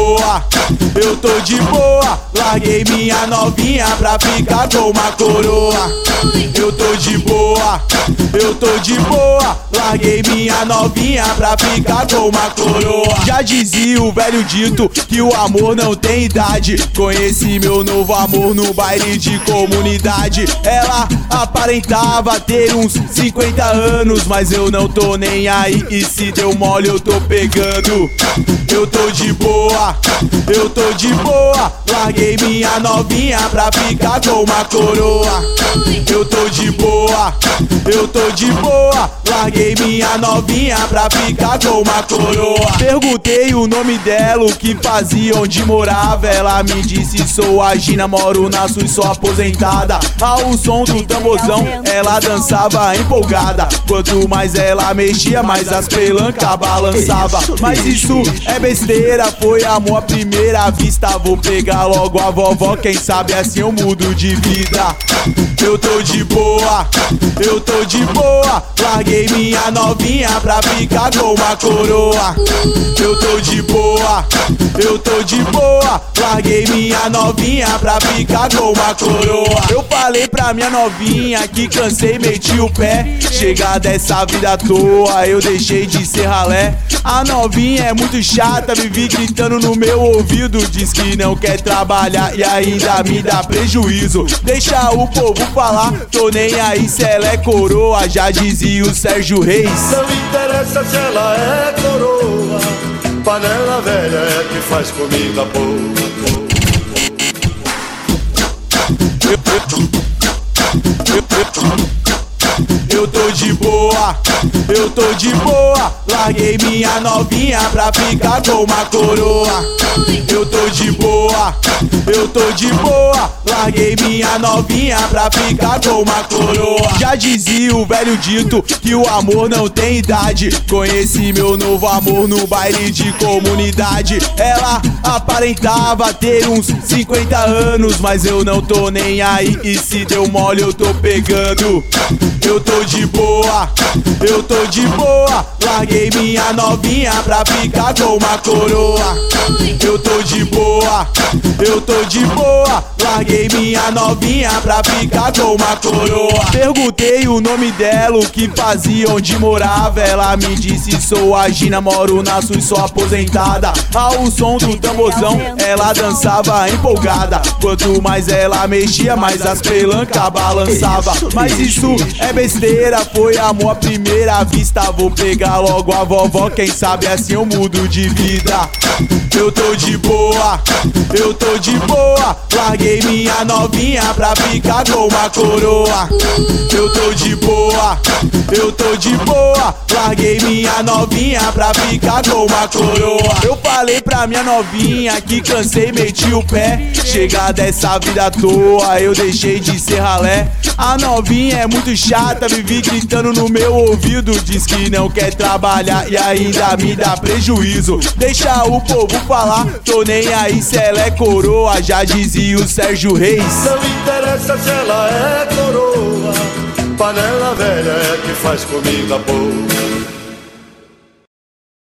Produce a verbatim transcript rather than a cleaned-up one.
boa, eu tô de boa. Larguei minha novinha pra ficar com uma coroa. Eu tô de boa, eu tô de boa. Larguei minha novinha pra ficar com uma coroa. Já dizia o velho dito que o amor não tem idade. Conheci meu novo amor no baile de comunidade. Ela aparentava ter uns cinquenta anos, mas eu não tô nem aí, e se deu mole eu tô pegando. Eu tô de boa, eu tô de boa. Larguei minha novinha pra ficar com uma coroa. Eu tô de boa, eu tô de boa. Larguei minha novinha pra ficar com uma coroa. Perguntei o nome dela, o que fazia, onde morava. Ela me disse: sou a Gina, moro na Sul, sou aposentada. Ao som do tamborzão ela dançava empolgada. Quanto mais ela mexia, mais as pelancas balançava. Mas isso é besteira, foi amor à primeira vista. Vou pegar logo a vovó, quem sabe assim eu mudo de vida. Eu tô de boa, eu tô de boa. Larguei minha novinha pra ficar com uma coroa. Eu tô de boa, eu tô de boa. Larguei minha novinha pra ficar com uma coroa. Eu falei pra minha novinha que cansei, meti o pé. Chega dessa vida à toa, eu deixei de ser ralé. A novinha é muito chata, vive gritando no meu ouvido. Diz que não quer trabalhar e ainda me dá prejuízo. Deixa o povo falar, tô nem aí se ela é coroa. Já dizia o Sérgio Reis: não interessa se ela é coroa, panela velha é que faz comida boa. Eu tô de boa, eu tô de boa. Larguei minha novinha pra ficar com uma coroa. Eu tô de boa, eu tô de boa. Larguei minha novinha pra ficar com uma coroa. Já dizia o velho dito que o amor não tem idade. Conheci meu novo amor no baile de comunidade. Ela aparentava ter uns cinquenta anos, mas eu não tô nem aí, e se deu mole eu tô pegando. Eu tô de boa, eu tô de boa. Larguei minha novinha pra ficar com uma coroa. Eu tô de boa, eu tô de boa. Larguei minha novinha pra ficar com uma coroa. Perguntei o nome dela, o que fazia, onde morava. Ela me disse: sou a Gina, moro na Sul, sou aposentada. Ao som do tamborzão ela dançava empolgada. Quanto mais ela mexia, mais as pelancas balançava. Mas isso é besteira, foi amor à primeira vista. Vou pegar logo a vovó, quem sabe assim eu mudo de vida. Eu tô de boa, eu tô de boa. Larguei minha novinha pra ficar com uma coroa. Eu tô de boa, eu tô de boa. Larguei minha novinha pra ficar com uma coroa. Eu falei pra minha novinha que cansei, meti o pé. Chega dessa vida à toa, eu deixei de ser ralé. A novinha é muito chata, vive gritando no meu ouvido. Diz que não quer trabalhar e ainda me dá prejuízo. Deixa o povo falar, tô nem aí se ela é coroa. Já dizia o Sérgio Reis: não interessa se ela é coroa, panela velha é que faz comida boa.